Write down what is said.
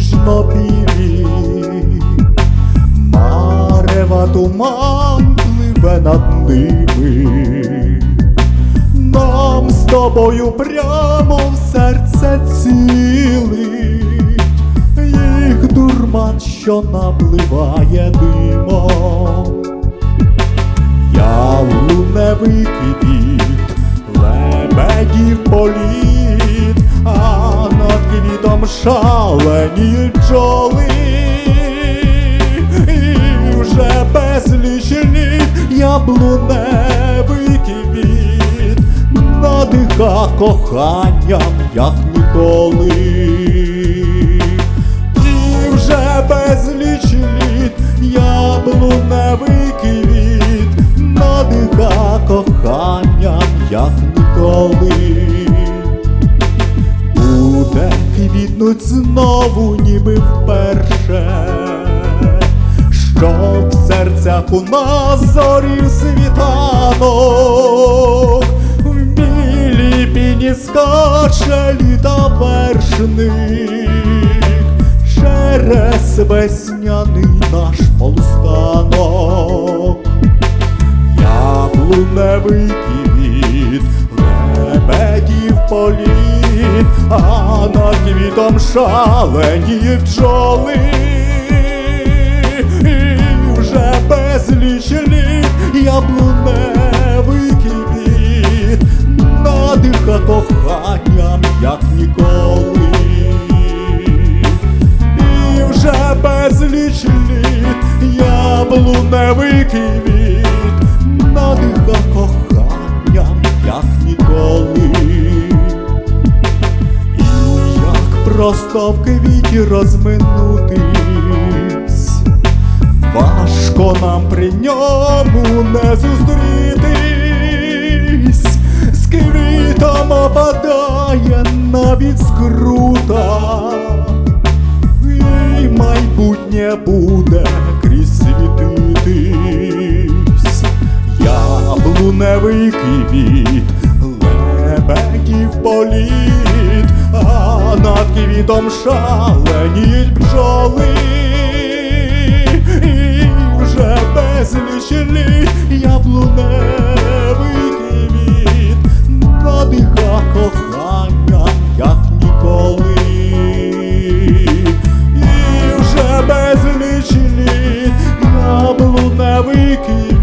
ніжно-білі, марева туман пливе над ними. Нам з тобою прямо в серце цілить їх дурман, що напливає димом. Я в луневий квіт, лебедів політ, а над квітом шалені бджоли. І вже безліч літ яблуневий квіт надиха коханням, як ніколи. І вже безліч літ яблуневий квіт надиха коханням, як ніколи. Буде квітнуть знову, ніби вперше, щоб в серцях у нас зорів світанок. В білій піні скаче літа вершник через весняний наш полустанок. Яблуневий квіт, лебедів політ, а над квітом шалені бджоли. І вже безліч літ яблуневий квіт надиха коханням, як ніколи. І вже безліч літ яблуневий квіт надиха коханням, як ніколи. І як просто в квіті розминутись, важко нам при ньому не зустрітись. З квітом опадає навіть скрута, і майбутнє буде крізь світитись. Яблуневий квіт, лебедів політ, а над квітом шаленіють бджоли. І вже безліч літ яблуневий квіт надиха коханням, як ніколи. І вже безліч літ яблуневий квіт